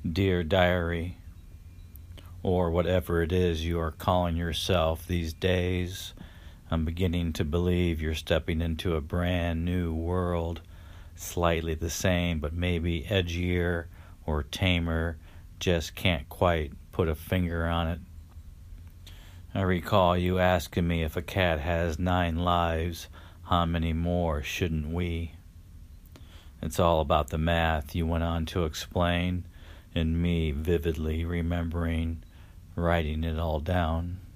Dear Diary, or whatever it is you are calling yourself these days, I'm beginning to believe you're stepping into a brand new world, slightly the same but maybe edgier or tamer, just can't quite put a finger on it. I recall you asking me if a cat has 9 lives, how many more shouldn't we? It's all about the math, you went on to explain, and me vividly remembering writing it all down.